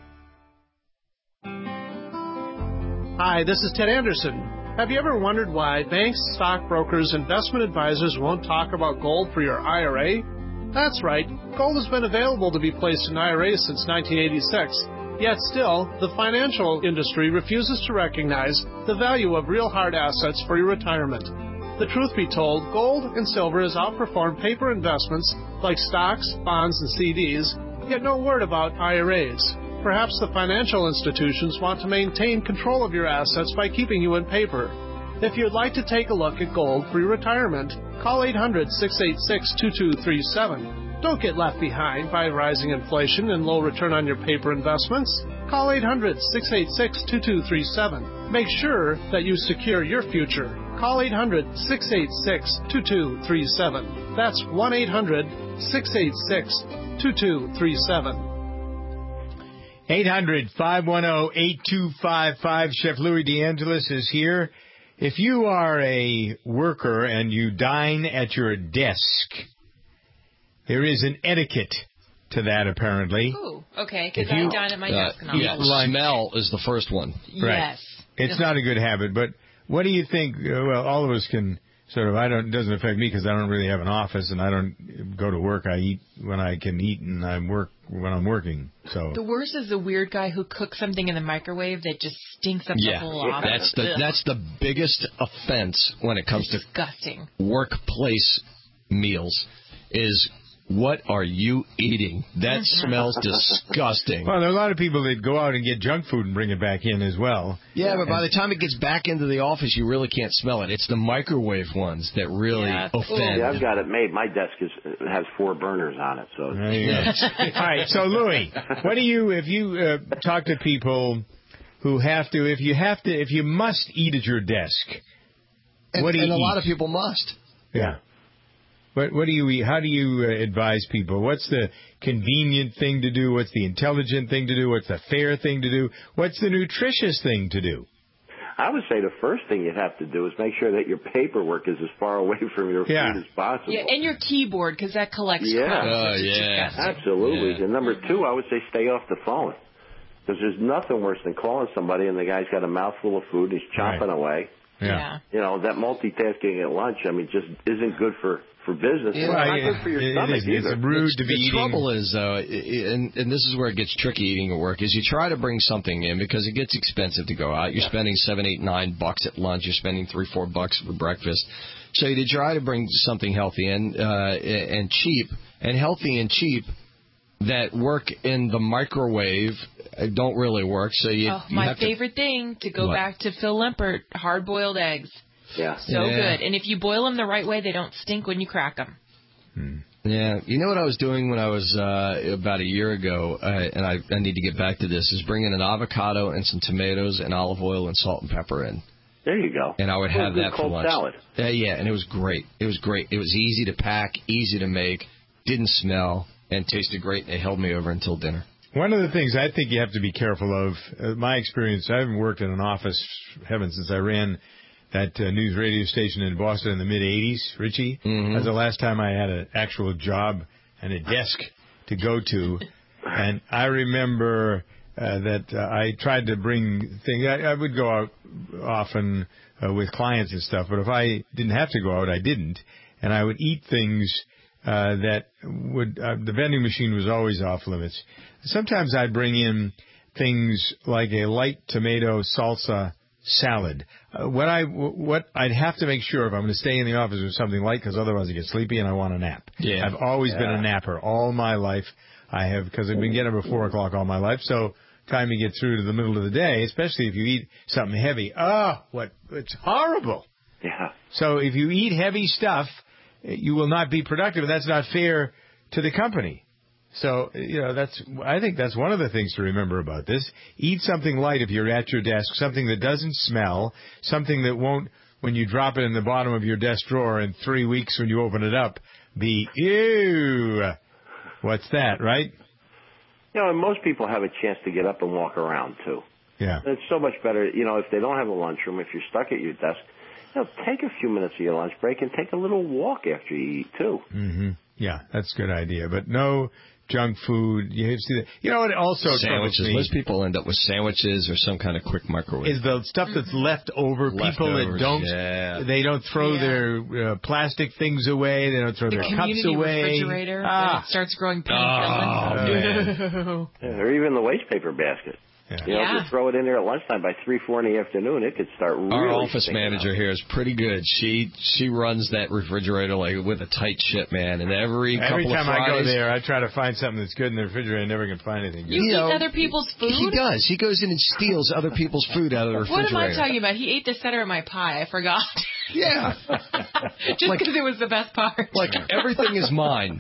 Hi, this is Ted Anderson. Have you ever wondered why banks, stockbrokers, investment advisors won't talk about gold for your I R A? That's right. Gold has been available to be placed in I R As since nineteen eighty-six. Yet still, the financial industry refuses to recognize the value of real hard assets for your retirement. The truth be told, gold and silver has outperformed paper investments like stocks, bonds, and C Ds, yet no word about I R As. Perhaps the financial institutions want to maintain control of your assets by keeping you in paper. If you'd like to take a look at gold for your retirement, call eight hundred, six eight six, two two three seven. Don't get left behind by rising inflation and low return on your paper investments. Call eight hundred, six eight six, two two three seven. Make sure that you secure your future. Call eight hundred, six eight six, two two three seven. That's one eight hundred, six eight six, two two three seven. eight hundred, five one zero, eight two five five. Chef Louis DeAngelis is here. If you are a worker and you dine at your desk, there is an etiquette to that, apparently. Ooh, okay, because I dine at my uh, desk. And yeah, lunch. Smell is the first one. Right. Yes. It's not a good habit, but what do you think? Uh, well, all of us can sort of, I don't, it doesn't affect me because I don't really have an office and I don't go to work. I eat when I can eat and I work when I'm working. So the worst is the weird guy who cooks something in the microwave that just stinks up yeah, the whole office. that's the Ugh. that's the biggest offense when it comes it's to disgusting. workplace meals is what are you eating? That smells disgusting. Well, there are a lot of people that go out and get junk food and bring it back in as well. Yeah, but by the time it gets back into the office, you really can't smell it. It's the microwave ones that really yeah. offend. Yeah, I've got it made. My desk is has four burners on it. So there you go. All right, so Louis, what do you if you uh, talk to people who have to if you have to if you must eat at your desk? And, what do you and a eat? lot of people must. Yeah. What, what do you eat? How do you uh, advise people? What's the convenient thing to do? What's the intelligent thing to do? What's the fair thing to do? What's the nutritious thing to do? I would say the first thing you have to do is make sure that your paperwork is as far away from your yeah. food as possible. Yeah, and your keyboard, because that collects yeah. crumbs. Oh, It's yeah. disgusting. Absolutely. Yeah. And number two, I would say stay off the phone. Because there's nothing worse than calling somebody and the guy's got a mouthful of food and he's chopping right. away. Yeah. yeah. You know, that multitasking at lunch, I mean, just isn't good for, for business. Yeah. It's not Well, good for your it, stomach it is, either. it's rude the, to be the eating. trouble is, though, i- i- and, and this is where it gets tricky eating at work, is you try to bring something in because it gets expensive to go out. You're Yeah. spending seven, eight, nine bucks at lunch. You're spending three, four bucks for breakfast. So you try to bring something healthy and uh, and cheap, and healthy and cheap that work in the microwave uh, don't really work. So you, Oh, you my have to, favorite thing, to go What? back to Phil Lempert, hard-boiled eggs. Yeah. So Yeah. good. And if you boil them the right way, they don't stink when you crack them. Yeah, you know what I was doing when I was uh, about a year ago, uh, and I, I need to get back to this, is bringing an avocado and some tomatoes and olive oil and salt and pepper in. There you go. And I would Well, have good that for cold lunch. salad. Uh, yeah, and it was great. It was great. It was easy to pack, easy to make, didn't smell, and tasted great. They held me over until dinner. One of the things I think you have to be careful of, uh, my experience, I haven't worked in an office, heaven, since I ran that uh, news radio station in Boston in the mid-eighties, Richie. Mm-hmm. That's the last time I had an actual job and a desk to go to. And I remember uh, that uh, I tried to bring things. I, I would go out often uh, with clients and stuff, but if I didn't have to go out, I didn't. And I would eat things uh, that would, uh, the vending machine was always off limits. Sometimes I'd bring in things like a light tomato salsa salad. Uh, what I what I'd have to make sure if I'm going to stay in the office with something light, because otherwise I get sleepy and I want a nap. Yeah. I've always Yeah. been a napper all my life. I have, because I've been getting up at four o'clock all my life. So time to get through to the middle of the day, especially if you eat something heavy. Oh, what it's horrible. Yeah. So if you eat heavy stuff, you will not be productive, and that's not fair to the company. So, you know, that's, I think that's one of the things to remember about this. Eat something light if you're at your desk, something that doesn't smell, something that won't, when you drop it in the bottom of your desk drawer in three weeks when you open it up, be, ew, what's that, right? You know, and most people have a chance to get up and walk around, too. Yeah. It's so much better, you know, if they don't have a lunchroom, if you're stuck at your desk, you know, take a few minutes of your lunch break and take a little walk after you eat, too. Mm-hmm. Yeah, that's a good idea. But no junk food. You see that. You know what also sandwiches. troubles me? Most people end up with sandwiches or some kind of quick microwave. Is the stuff that's left over. People that don't, yeah. they don't throw Yeah. their uh, plastic things away. They don't throw The their cups community away. refrigerator Ah. when it starts growing Oh, man. penicillin. Yeah, or even the waste paper basket. Yeah. You know, Yeah. if you throw it in there at lunchtime, by three, four in the afternoon, it could start really Our office stinking manager up. here is pretty good. She she runs that refrigerator like with a tight ship, man. And every Every couple time of I go Fridays, there, I try to find something that's good in the refrigerator. I never can find anything good. You eat know, other people's food? he does. He goes in and steals other people's food out of the What refrigerator. am I talking about? He ate the center of my pie. I forgot. Yeah. Just Like- because it was the best part. Like, everything is mine.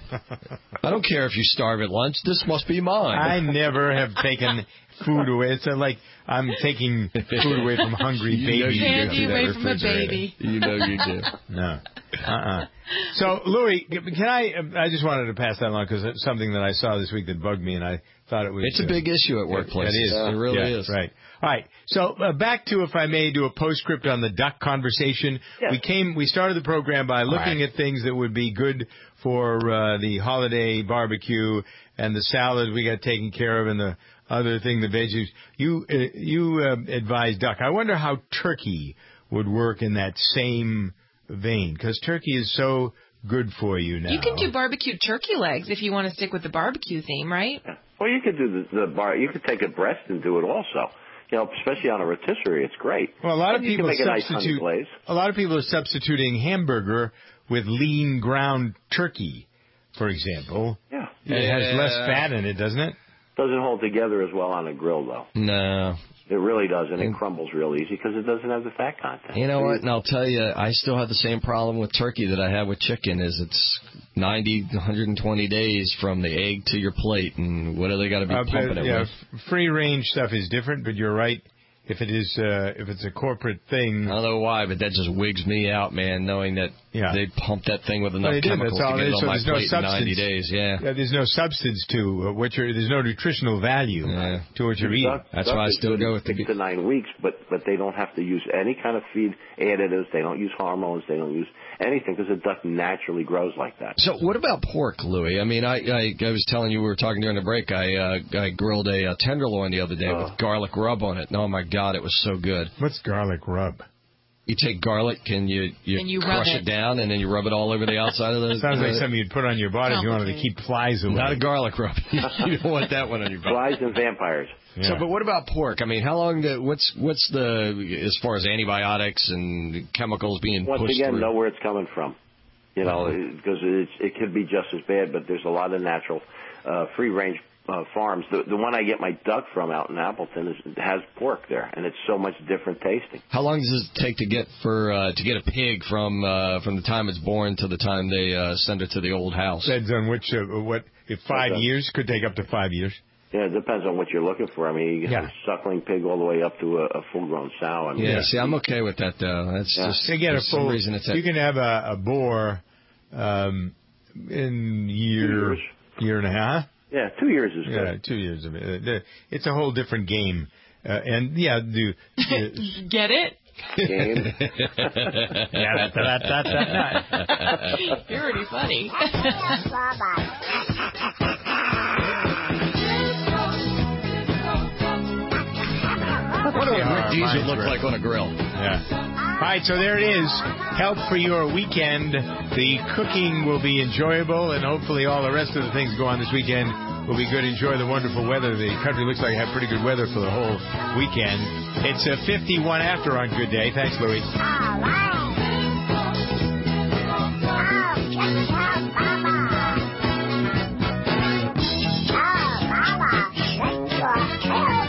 I don't care if you starve at lunch. This must be mine. I never have taken food away. It's uh, like I'm taking food away from hungry You know babies. you Candy go through that away from a refrigerator. baby. You know you do. No. Uh-uh. So, Louis, can I, I just wanted to pass that along because it's something that I saw this week that bugged me, and I thought it was... It's a uh, big issue at workplaces. It is. It really Yeah, is. Right. All right. So, uh, back to, if I may, do a postscript on the duck conversation. Yes. We came, we started the program by looking right. at things that would be good for uh, the holiday barbecue and the salad we got taken care of and the other thing, the veggies. You, uh, you uh, advised duck. I wonder how turkey would work in that same vein, because turkey is so good for you now. You can do barbecued turkey legs if you want to stick with the barbecue theme, right? Well, you could do the, the bar. You could take a breast and do it also. You know, especially on a rotisserie, it's great. Well, a lot of And you people can make a nice honey substitute. glaze. A lot of people are substituting hamburger with lean ground turkey, for example. Yeah. And it has Yeah. less fat in it, doesn't it? Doesn't hold together as well on a grill, though. No. It really does, and it crumbles real easy because it doesn't have the fat content. You know what? And I'll tell you, I still have the same problem with turkey that I have with chicken. Is it's ninety, one hundred twenty days from the egg to your plate, and what do they got to be Uh, pumping but, it yeah, with? f- free range stuff is different, but you're right. If it is, uh, if it's a corporate thing, I don't know why, but that just wigs me out, man. Knowing that Yeah. they pump that thing with Well, enough they did. chemicals That's all to it get it is. on So my there's no plate in ninety substance. days. Yeah. Yeah, there's no substance to uh, what you're. There's no nutritional value Yeah. to what you're eating. Duck- That's duck why I is still good go in with the six be- to nine weeks, but but they don't have to use any kind of feed additives. They don't use hormones. They don't use anything because a duck naturally grows like that. So what about pork, Louis? I mean, I, I I was telling you we were talking during the break. I uh, I grilled a, uh tenderloin the other day Oh. with garlic rub on it. And oh my God, it was so good. What's garlic rub? You take garlic and you you, And you rub crush it. it down and then you rub it all over the outside of the. Sounds like the- something you'd put on your body if you wanted to keep flies away. Not a garlic rub. You don't want that one on your body. Flies and vampires. Yeah. So, but what about pork? I mean, how long? Do, what's what's the as far as antibiotics and chemicals being Once pushed again, through? know where it's coming from. You know, because it, it could be just as bad, but there's a lot of natural, uh, free-range uh, farms. The, the one I get my duck from out in Appleton is, has pork there, and it's so much different tasting. How long does it take to get for uh, to get a pig from uh, from the time it's born to the time they uh, send it to the old house? Depends on which, uh, what, if five Okay. years, could take up to five years. Yeah, it depends on what you're looking for. I mean, you get Yeah. a suckling pig all the way up to a, a full-grown sow. I mean, Yeah, see, I'm okay with that though. That's Yeah. just They get for a some full, reason it's you can have a, a boar um, in year, years. year and a half. Yeah, two years is Yeah, good. two years of it. Uh, the- It's a whole different game. Uh, and yeah, do. Get it? Game. Yeah, da, da, da, da, da. You're already funny. What does Yeah, Rick Diesel mine's look right. like on a grill? Yeah. All right, so there it is. Help for your weekend. The cooking will be enjoyable, and hopefully all the rest of the things go on this weekend will be good. Enjoy the wonderful weather. The country looks like it have pretty good weather for the whole weekend. It's a fifty-one after on Good Day. Thanks, Louis. We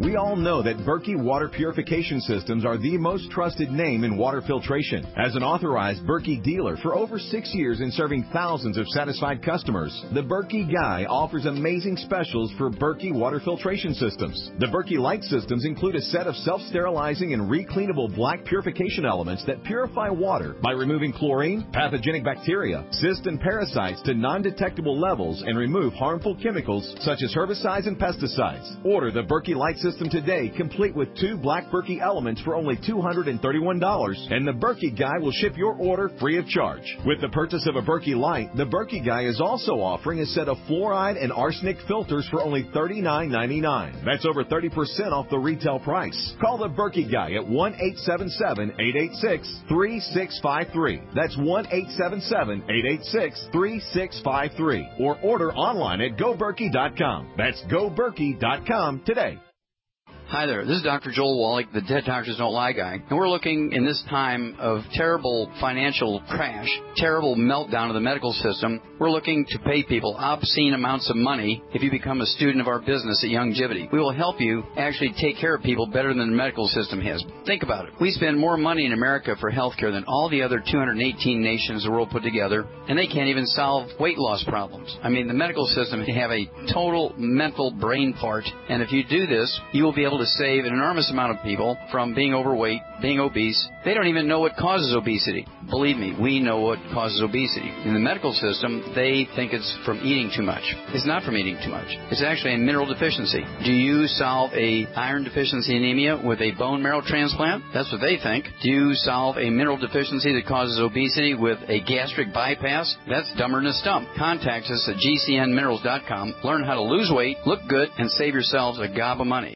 We all know that Berkey Water Purification Systems are the most trusted name in water filtration. As an authorized Berkey dealer for over six years and serving thousands of satisfied customers, the Berkey Guy offers amazing specials for Berkey Water Filtration Systems. The Berkey Light Systems include a set of self-sterilizing and recleanable black purification elements that purify water by removing chlorine, pathogenic bacteria, cysts, and parasites to non-detectable levels and remove harmful chemicals such as herbicides and pesticides. Order the Berkey Light System today, complete with two black Berkey elements for only two hundred thirty-one dollars, and the Berkey Guy will ship your order free of charge. With the purchase of a Berkey Light, the Berkey Guy is also offering a set of fluoride and arsenic filters for only thirty-nine ninety-nine. That's over thirty percent off the retail price. Call the Berkey Guy at one eight seven seven, eight eight six, three six five three. That's one eight seven seven, eight eight six, three six five three. Or order online at go berkey dot com. That's go berkey dot com today. Hi there, this is Doctor Joel Wallach, the Dead Doctors Don't Lie guy, and we're looking in this time of terrible financial crash, terrible meltdown of the medical system, we're looking to pay people obscene amounts of money if you become a student of our business at Youngevity. We will help you actually take care of people better than the medical system has. Think about it. We spend more money in America for health care than all the other two hundred eighteen nations of the world put together, and they can't even solve weight loss problems. I mean, the medical system can have a total mental brain fart, and if you do this, you will be able to save an enormous amount of people from being overweight, being obese. They don't even know what causes obesity. Believe me, we know what causes obesity. In the medical system, they think it's from eating too much. It's not from eating too much. It's actually a mineral deficiency. Do you solve a iron deficiency anemia with a bone marrow transplant? That's what they think. Do you solve a mineral deficiency that causes obesity with a gastric bypass? That's dumber than a stump. Contact us at G C N minerals dot com. Learn how to lose weight, look good, and save yourselves a gob of money.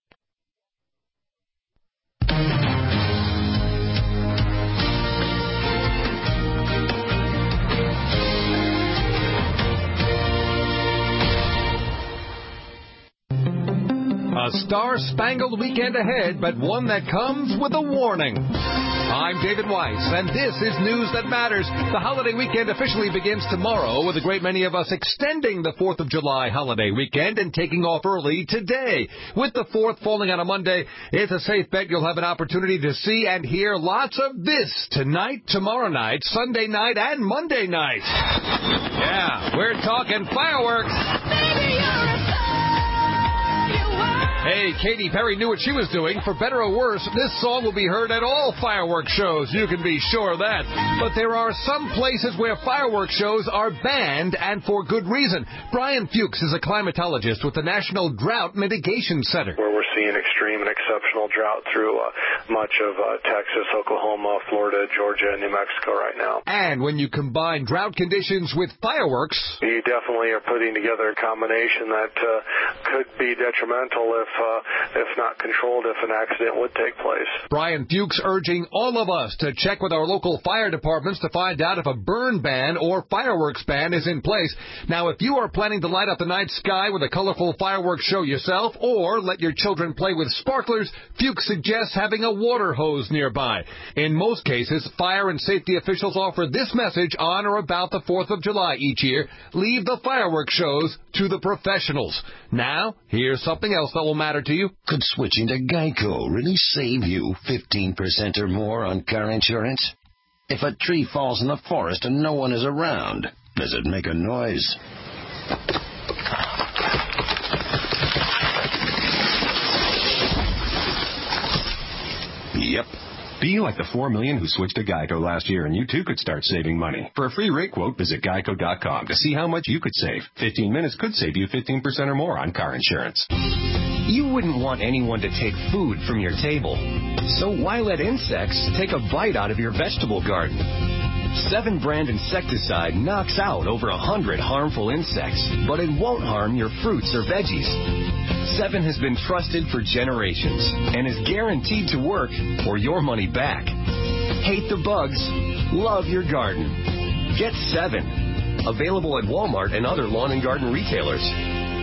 A star-spangled weekend ahead, but one that comes with a warning. I'm David Weiss, and this is News That Matters. The holiday weekend officially begins tomorrow, with a great many of us extending the fourth of July holiday weekend and taking off early today. With the fourth falling on a Monday, it's a safe bet you'll have an opportunity to see and hear lots of this tonight, tomorrow night, Sunday night, and Monday night. Yeah, we're talking fireworks. Baby, you're a Hey, Katy Perry knew what she was doing. For better or worse, this song will be heard at all fireworks shows. You can be sure of that. But there are some places where fireworks shows are banned, and for good reason. Brian Fuchs is a climatologist with the National Drought Mitigation Center. Where we're seeing extreme and exceptional drought through uh, much of uh, Texas, Oklahoma, Florida, Georgia, and New Mexico right now. And when you combine drought conditions with fireworks, you definitely are putting together a combination that uh, could be detrimental if Uh, if not controlled, if an accident would take place. Brian Fuchs urging all of us to check with our local fire departments to find out if a burn ban or fireworks ban is in place. Now, if you are planning to light up the night sky with a colorful fireworks show yourself or let your children play with sparklers, Fuchs suggests having a water hose nearby. In most cases, fire and safety officials offer this message on or about the fourth of July each year: leave the fireworks shows to the professionals. Now, here's something else that will matter to you. Could switching to Geico really save you fifteen percent or more on car insurance? If a tree falls in the forest and no one is around, does it make a noise? Yep. Be like the four million who switched to Geico last year, and you too could start saving money. For a free rate quote, visit geico dot com to see how much you could save. fifteen minutes could save you fifteen percent or more on car insurance. You wouldn't want anyone to take food from your table. So why let insects take a bite out of your vegetable garden? Seven brand insecticide knocks out over a hundred harmful insects, but it won't harm your fruits or veggies. Seven has been trusted for generations and is guaranteed to work or your money back. Hate the bugs, love your garden. Get Seven. Available at Walmart and other lawn and garden retailers.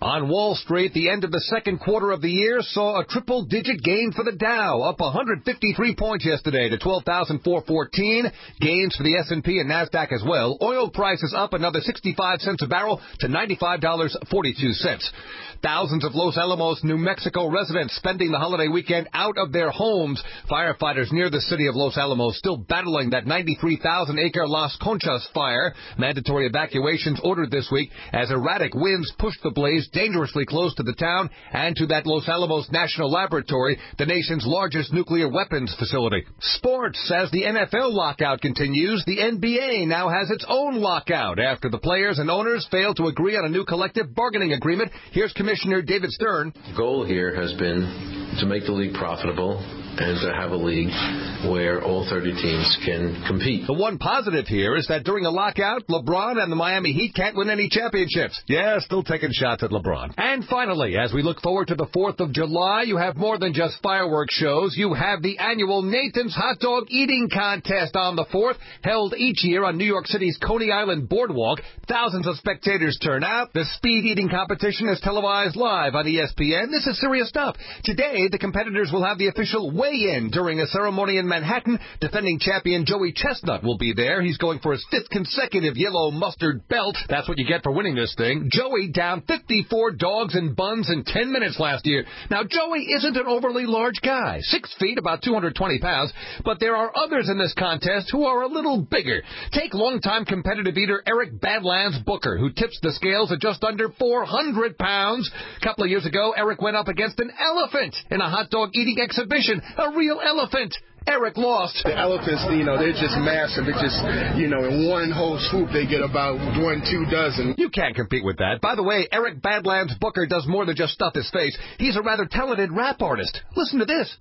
On Wall Street, the end of the second quarter of the year saw a triple-digit gain for the Dow, up one hundred fifty-three points yesterday to twelve thousand four hundred fourteen. Gains for the S and P and NASDAQ as well. Oil prices up another sixty-five cents a barrel to ninety-five dollars and forty-two cents. Thousands of Los Alamos, New Mexico residents spending the holiday weekend out of their homes. Firefighters near the city of Los Alamos still battling that ninety-three thousand acre Las Conchas fire. Mandatory evacuations ordered this week as erratic winds pushed the blaze dangerously close to the town and to that Los Alamos National Laboratory, the nation's largest nuclear weapons facility. Sports, as the N F L lockout continues, the N B A now has its own lockout after the players and owners failed to agree on a new collective bargaining agreement. Here's Commissioner David Stern. The goal here has been to make the league profitable and to have a league where all thirty teams can compete. The one positive here is that during a lockout, LeBron and the Miami Heat can't win any championships. Yeah, still taking shots at LeBron. And finally, as we look forward to the fourth of July, you have more than just fireworks shows. You have the annual Nathan's Hot Dog Eating Contest on the fourth, held each year on New York City's Coney Island Boardwalk. Thousands of spectators turn out. The speed eating competition is televised live on E S P N. This is serious stuff. Today, the competitors will have the official weigh-in during a ceremony in Manhattan. Defending champion Joey Chestnut will be there. He's going for his fifth consecutive yellow mustard belt. That's what you get for winning this thing. Joey downed fifty-four dogs and buns in ten minutes last year. Now, Joey isn't an overly large guy, six feet, about two hundred twenty pounds, but there are others in this contest who are a little bigger. Take longtime competitive eater Eric Badlands Booker, who tips the scales at just under four hundred pounds. A couple of years ago, Eric went up against an elephant in a hot dog eating exhibition. A real elephant. Eric lost. The elephants, you know, they're just massive. It's just, you know, in one whole swoop, they get about one, two dozen. You can't compete with that. By the way, Eric Badlands Booker does more than just stuff his face. He's a rather talented rap artist. Listen to this.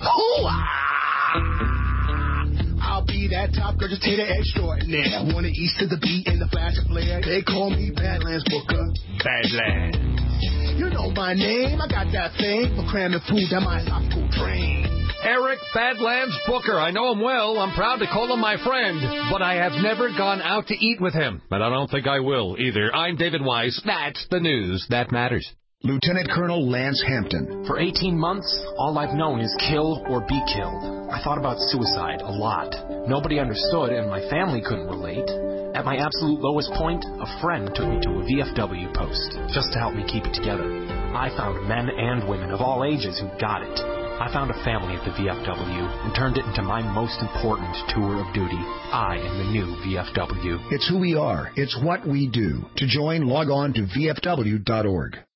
I'll be that top gurgitator extraordinaire. Wanna east to the beat in the flash of flare. They call me Badlands Booker. Badlands. You know my name. I got that thing for cramming food down my optical train. Eric Badlands Booker. I know him well. I'm proud to call him my friend. But I have never gone out to eat with him. And I don't think I will either. I'm David Weiss. That's the news that matters. Lieutenant Colonel Lance Hampton. For eighteen months, all I've known is kill or be killed. I thought about suicide a lot. Nobody understood, and my family couldn't relate. At my absolute lowest point, a friend took me to a V F W post, just to help me keep it together. I found men and women of all ages who got it. I found a family at the V F W and turned it into my most important tour of duty. I am the new V F W. It's who we are. It's what we do. To join, log on to V F W dot org.